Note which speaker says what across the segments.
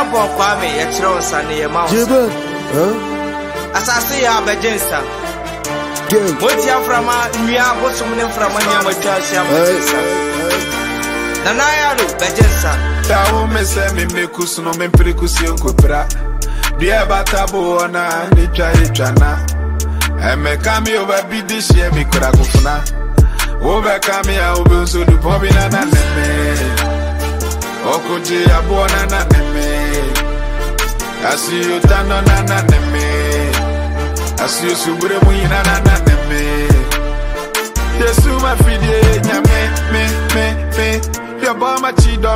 Speaker 1: bon kwame ye chiro nsane ye mouse.
Speaker 2: Jebe,
Speaker 1: Asase ya bejensa.
Speaker 2: gang.
Speaker 1: Woti aframa nua bosum ne frama nya watwa sia bejensa. Nana ya do bejensa.
Speaker 3: Tawo me se me mekus no me prekusi nkopra. Bia batabo na ni twa na. Eme kami oba bidi shie mi kura kufuna. Oba kami ya obe unso du pobi na neme. Okoje abo na neme. Asiyo tano na neme. Asiyo subure muina na neme. Yesu ma fidie nyame me. Your bomb chido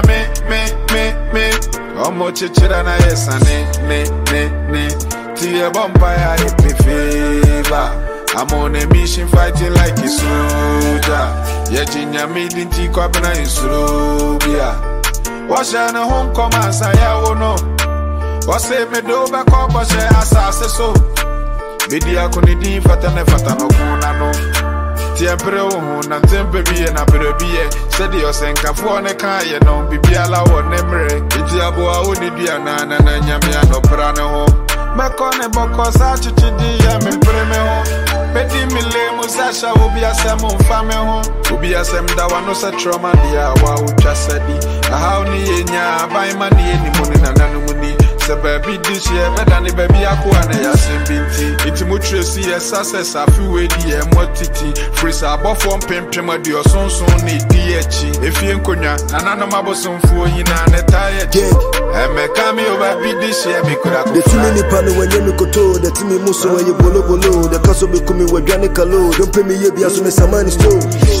Speaker 3: me. Omo chichira na yesa ne. Tia bomba ya hit me fever. I'm on a mission fighting like a soldier. Yejinya midin ti kwa bina insurubia. Washa na home come asaya wono. Wase me do ba kwa boshe asase so. Bidia kuni di fata no kuna no. Tiempre o na tempe biye na berebiye. Sedi yo senkafo ne kan ye no bibiala wo nemre. Iti aboa oni bia na nyame anopra ne ho. Mekone boko sa chichidi ya mimpreme ho. Pedi mile musasha ubi asem mfame ho. Ubi asem dawa no se trauma dia wa ucha sedi. Aha ni yenya baima ni yeni muni na nanumuni. Se baby dish ye better ni baby akuwa na ya sembinti. Iti mutresi ye success afiwe di ye mwatiti. Frisa abofo mpempema di osonson ni DH. Efi nkonya nanano mabosomfuo yina netaye chi. Eme kami oba bidish ye mikura
Speaker 2: The timi ni pano wenye mikoto. The timi muso wenye bolo. The kaso mikumi wegane kalo. Don't pay me ye biya so me samani stone.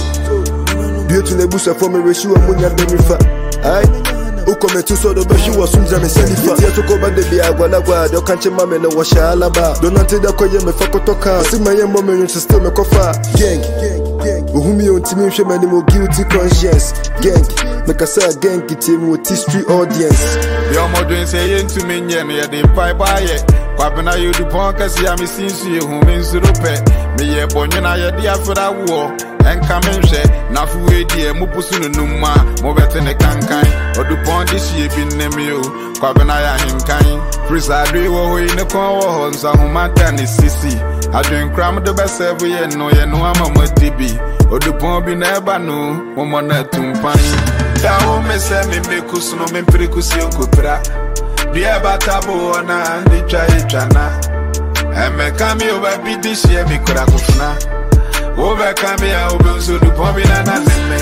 Speaker 2: Beauty ne busa for me reshu wa munya demifa. Aye. Uko metu so do beshi wa sunza me senifa. Iti ya toko bande biya agwalagwa. Do kanche mame na washa alaba. Donante da kwa ye me fako toka. Sigma ye mome yon still me kofa. Gang. Uhumi yon timi mshe mani mo guilty conscience. Gang. Mekasa gang kitimi wo street audience.
Speaker 3: Yo mo doing say yen to me nye me de pai baye. Kwa bina yo du pon kasi ya mi sinsu ye hu me nsurupe. Me ye bonye na ye di afra wo. Enka menhwe na fuwe die mu pusu no numa mo bete ne kankan odupon de hie bi nemi o kwa bena ya hinkan frisa adwe wo ho ne kon wo ho nsa humanta ne sisi adwen kram de be serve ye no ama tibi odupon bi na eba no mo na tumpan dawo me se me mekus no me prekusi nkopra bia batabo na ni twa na eme kami oba bi de hie mi kura kufuna. Over Camia, Oben so do Pomina neme.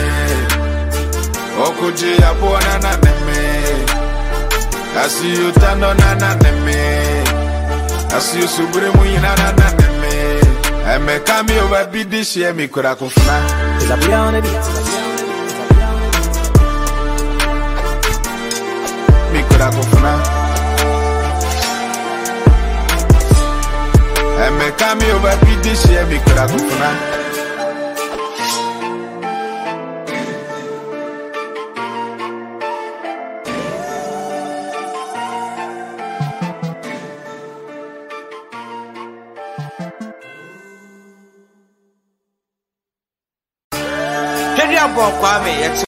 Speaker 3: Okoje abo na neme. Asiyo tano na neme. Asiyo subure muina na neme. Eme kami over bidish ye mi kura kufuna.
Speaker 1: Zabia on the beat.
Speaker 3: Mi kura kufuna. Eme kami over bidish ye mi kura kufuna.
Speaker 1: Bon kwame ye